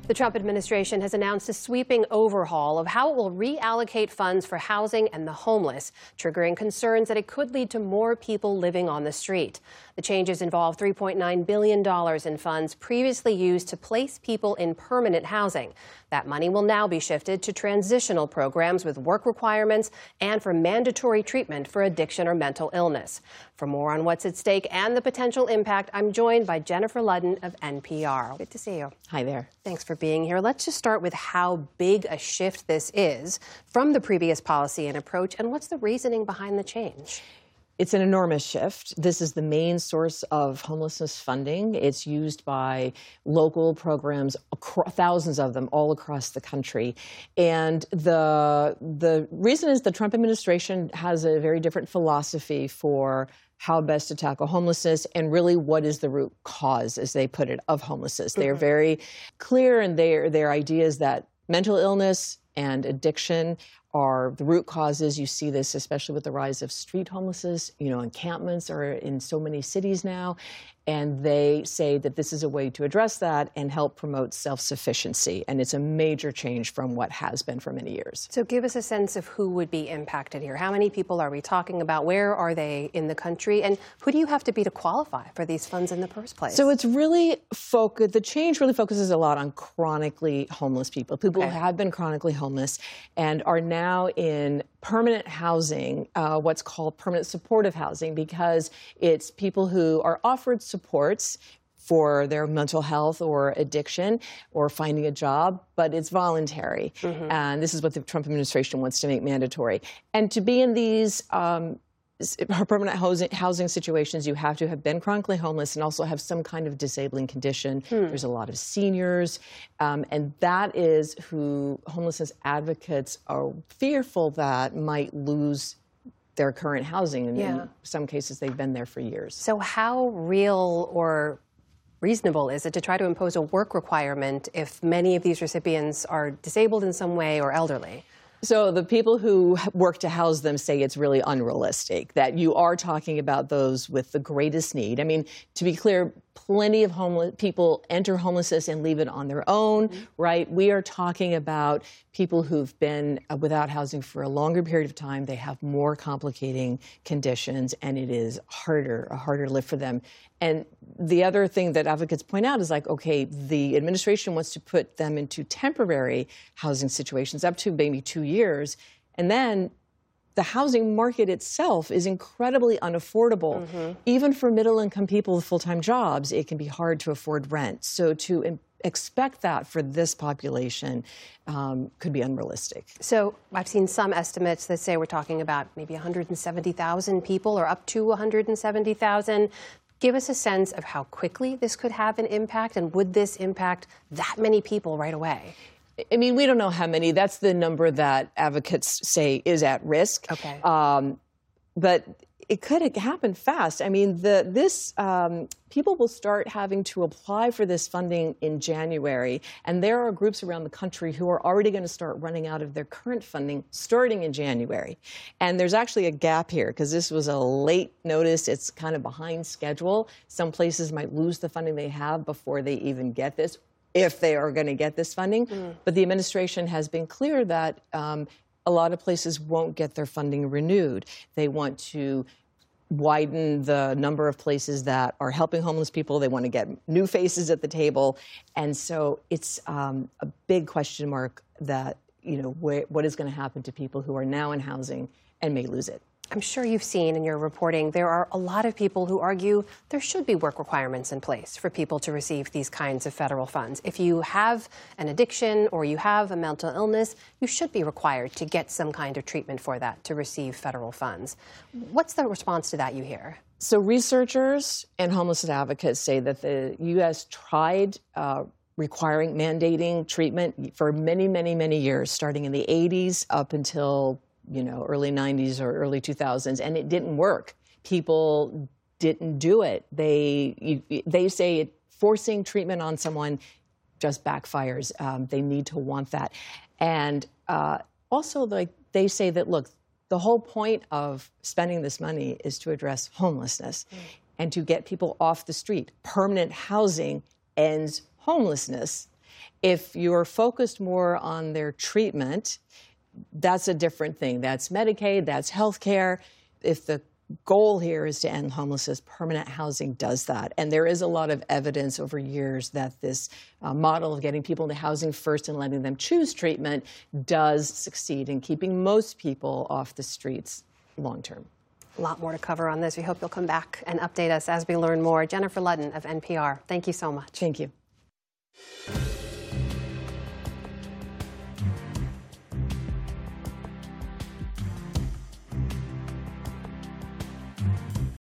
The Trump administration has announced a sweeping overhaul of how it will reallocate funds for housing and the homeless, triggering concerns that it could lead to more people living on the street. The changes involve $3.9 billion in funds previously used to place people in permanent housing. That money will now be shifted to transitional programs with work requirements and for mandatory treatment for addiction or mental illness. For more on what's at stake and the potential impact, I'm joined by Jennifer Ludden of NPR. Good to see you. Hi there. Thanks for being here. Let's just start with how big a shift this is from the previous policy and approach, and what's the reasoning behind the change? It's an enormous shift. This is the main source of homelessness funding. It's used by local programs, thousands of them all across the country. And the reason is the Trump administration has a very different philosophy for how best to tackle homelessness and really what is the root cause, as they put it, of homelessness. They are very clear in their ideas that mental illness and addiction are the root causes. You see this especially with the rise of street homelessness. Encampments are in so many cities now. And they say that this is a way to address that and help promote self-sufficiency. And it's a major change from what has been for many years. So give us a sense of who would be impacted here. How many people are we talking about? Where are they in the country? And who do you have to be to qualify for these funds in the first place? So it's really focused. The change really focuses a lot on chronically homeless people who have been chronically homeless and are now in permanent housing, what's called permanent supportive housing, because it's people who are offered supports for their mental health or addiction or finding a job, but it's voluntary. And this is what the Trump administration wants to make mandatory. And to be in these permanent housing situations, you have to have been chronically homeless and also have some kind of disabling condition. There's a lot of seniors, and that is who homelessness advocates are fearful that might lose their current housing. And in some cases, they've been there for years. So how real or reasonable is it to try to impose a work requirement if many of these recipients are disabled in some way or elderly? So the people who work to house them say it's really unrealistic, that you are talking about those with the greatest need. I mean, to be clear, plenty of homeless people enter homelessness and leave it on their own, right? We are talking about people who've been without housing for a longer period of time. They have more complicating conditions, and it is a harder lift for them. And the other thing that advocates point out is okay, the administration wants to put them into temporary housing situations up to maybe 2 years. And then the housing market itself is incredibly unaffordable. Even for middle-income people with full-time jobs, it can be hard to afford rent. So to expect that for this population could be unrealistic. So I've seen some estimates that say we're talking about maybe 170,000 people or up to 170,000. Give us a sense of how quickly this could have an impact, and would this impact that many people right away? I mean, we don't know how many. That's the number that advocates say is at risk. But it could happen fast. I mean, people will start having to apply for this funding in January, and there are groups around the country who are already going to start running out of their current funding starting in January. And there's actually a gap here because this was a late notice. It's kind of behind schedule. Some places might lose the funding they have before they even get this, if they are going to get this funding. But the administration has been clear that a lot of places won't get their funding renewed. They want to widen the number of places that are helping homeless people. They want to get new faces at the table. And so it's a big question mark that, what is going to happen to people who are now in housing and may lose it. I'm sure you've seen in your reporting there are a lot of people who argue there should be work requirements in place for people to receive these kinds of federal funds. If you have an addiction or you have a mental illness, you should be required to get some kind of treatment for that to receive federal funds. What's the response to that you hear? So researchers and homelessness advocates say that the U.S. tried mandating treatment for many, many, many years, starting in the 80s up until early 90s or early 2000s, and it didn't work. People didn't do it. They say forcing treatment on someone just backfires. They need to want that. And also, they say that, look, the whole point of spending this money is to address homelessness and to get people off the street. Permanent housing ends homelessness. If you're focused more on their treatment, that's a different thing. That's Medicaid, that's health care. If the goal here is to end homelessness, permanent housing does that. And there is a lot of evidence over years that this model of getting people into housing first and letting them choose treatment does succeed in keeping most people off the streets long term. A lot more to cover on this. We hope you'll come back and update us as we learn more. Jennifer Ludden of NPR, thank you so much. Thank you.